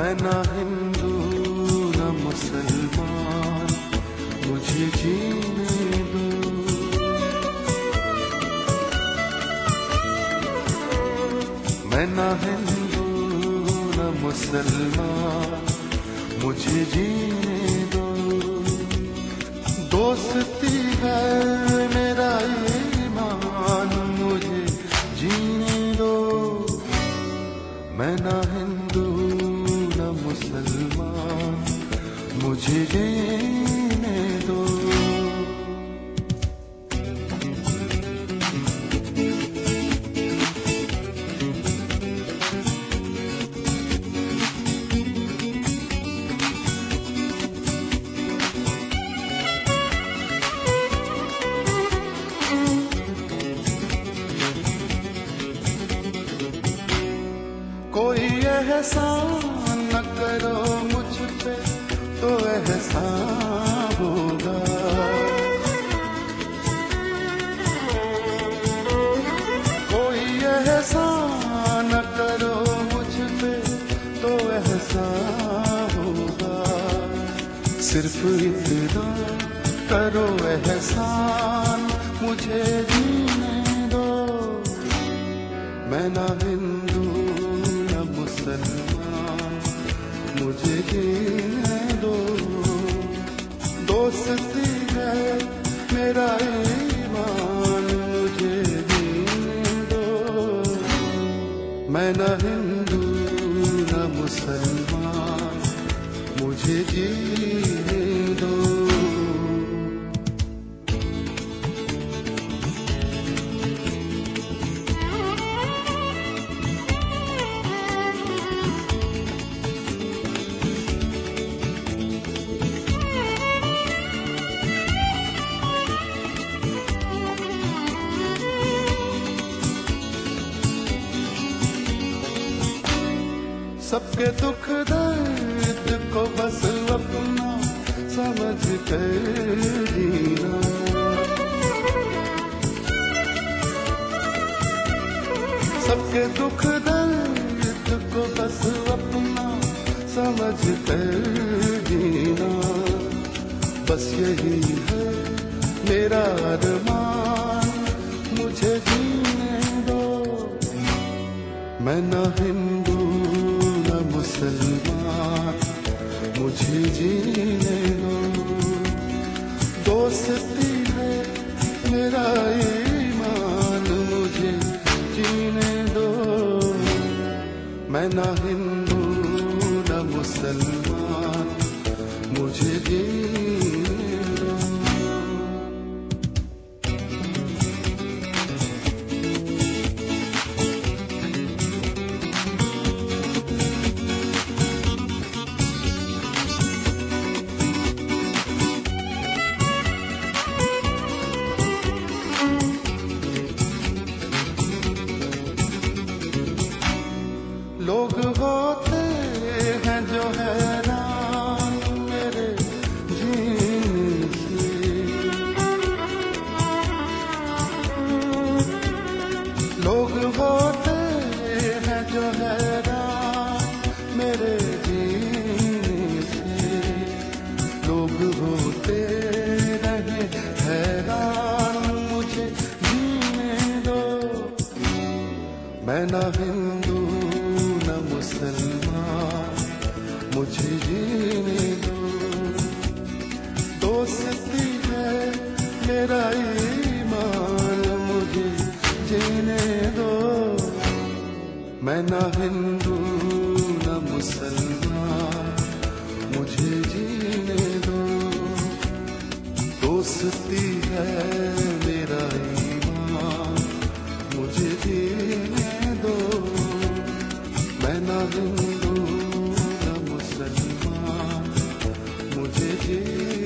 मैं ना हिंदू न मुसलमान, मुझे जीने दो। मैं ना हिंदू न मुसलमान, मुझे जीने दो। दोस्ती है मेरा ईमान, मुझे जीने दो। मैं ना हिंदू न मुसलमान, मुझे जीने दो। कोई एहसान न करो मुझ पे तो एहसान होगा। कोई एहसान न करो मुझ पे तो एहसान होगा। सिर्फ इतना करो एहसान, मुझे जीने दो। मैं ना हिंदू मुसलमान, मुझे जीने दो। दोस्ती है मेरा ईमान, मुझे जीने दो। मैं न हिंदू न मुसलमान, मुझे जीने दो। सबके दुख दर्द को बस अपना समझ कर जीना। सबके दुख दर्द को बस अपना समझ कर जीना। बस यही है मेरा अरमान, मुझे जीने दो। मैं ना हिंदू मुसलमान, मुझे जीने दो। दोस्ती है मेरा ईमान, मुझे जीने दो। मैं ना हिंदू न मुसलमान, मुझे जीने दो। लोग होते हैं जो हैरान मेरे जीने से। लोग होते हैं जो हैरान मेरे जीने से। लोग होते रहे हैरान, मुझे जीने दो। मैं ना हिंदू मुसलमान, मुझे जीने दो। दोस्ती है मेरा ईमान, मुझे जीने दो। मैं ना हिंदू न मुसलमान, मुझे जीने दो। दोस्ती है मेरा ईमान, मुझे जीने दो। मैं ना हिंदू न मुसलमान, मुझे जीने